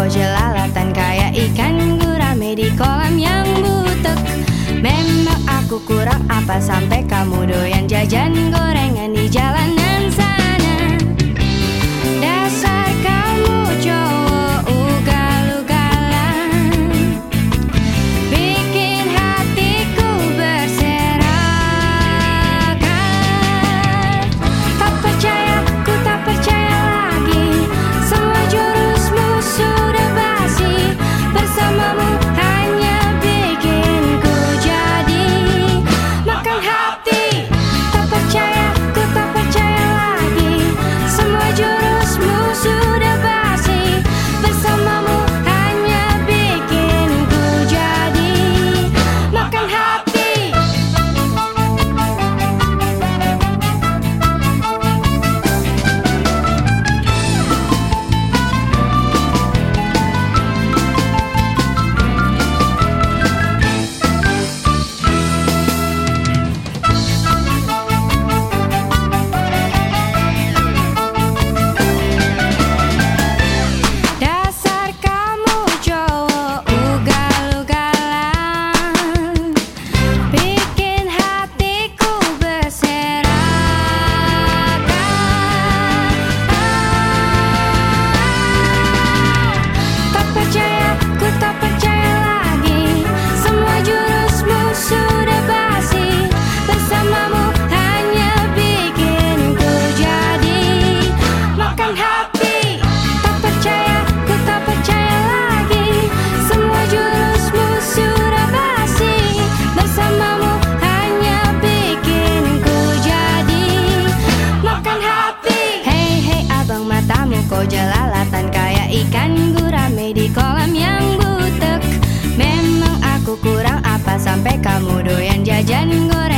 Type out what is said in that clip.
kok jelalatan kayak ikan gurame di kolam yang butek. Memang aku kurang apa sampai kamu doyan jajan gorengan di jalanan sana. Dasar kamu cowok ugal-ugalan, bikin hatiku berserakan. Tak percaya, ku tak percaya lagi, semua jurusmu sudah basi. Bersamamu hanya bikin ku jadi makan hati. Tak percaya, ku tak percaya lagi, semua jurusmu sudah basi. Bersamamu hanya bikin ku jadi makan hati. Dasar kamu cowok ugal-ugalan, bikin hatiku berserakan. Tak percaya, ku tak percaya lagi, semua jurusmu sudah basi. Bersamamu hanya bikin ku jadi makan hati. Tak percaya, ku tak percaya lagi, semua jurusmu sudah basi. Bersamamu hanya bikin ku jadi makan hati. Hei hei abang, matamu kok jelalatan kayak ikan gurame di kolam yang butek. Memang aku kurang apa sampai kamu doyan jajan gorengan